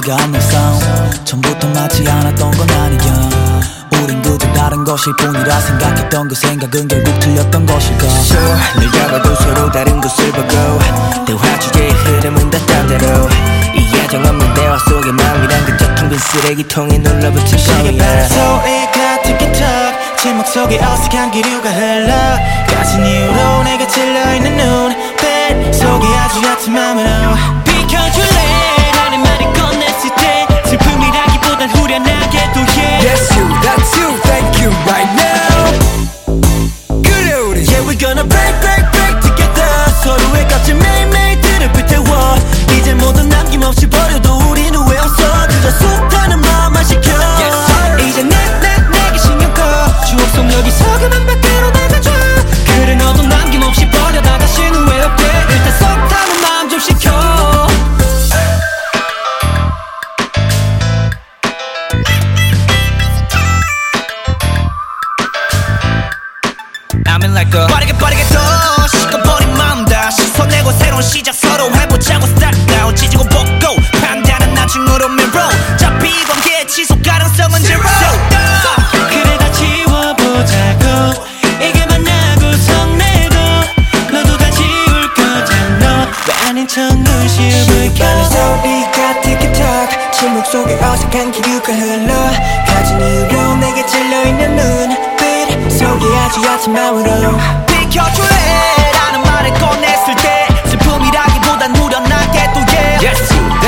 맞지가 않는 싸움 처음부터 맞지 않았던 건 아니야 우린 그저 다른 것일 뿐이라 생각했던 그 생각은 결국 틀렸던 것일까 Sure 늘 잡아도 서로 다른 것을 보고 대화 주제의 흐름은 다 딴 데로 이해정 없는 대화 속에 마음이란 그저 텅 빈 쓰레기통에 눌러붙은 시계바람 소리가 틱틱탁 침묵 속에 어색한 기류가 흘러 가진 이유로 내가 찔러있는 눈빛 속에 아주 얕은 맘으로 비켜줄래 라는 말을 꺼냈을 때 슬픔이라기보단 후련하게도 해 Yes you, that's you, thank you right now 그래 우리 Yeah we're gonna break break break together 서로의 값을 매일매일 드럽게 태워 이제 모두 남김없이 버려도 우린 후회 없어 그저 숱하는 마음만 시켜 yes, 이제 내게 신경 꺼 추억 속 여기서 그만 밖으로 나가줘 그래 너도 남김없이 버려 다 다신 후회 없게 일단 숱하는 마음 좀 시켜 I'm in like a 빠르게 더 식어버린 마음 다시 손내고 새로운 시작 서로 해보자고 start now 지지고 볶고 판단은 나중으로 mirror 잡히 관계 지속 가능성은 zero 그래 다 지워보자고 이게 만나고 성내고 너도 다 지울 거잖아 왜 아닌 척 눈시울을 켜 소리가 틱틱탁 침묵 속에 어색한 기류가 흘러 가진 이유로 내게 찔려있는 눈빛 속에 아주 얕은 마음으로 비켜줄래 라는 말을 꺼냈을 때 슬픔이라기보단 후련하게 또 yeah Yes you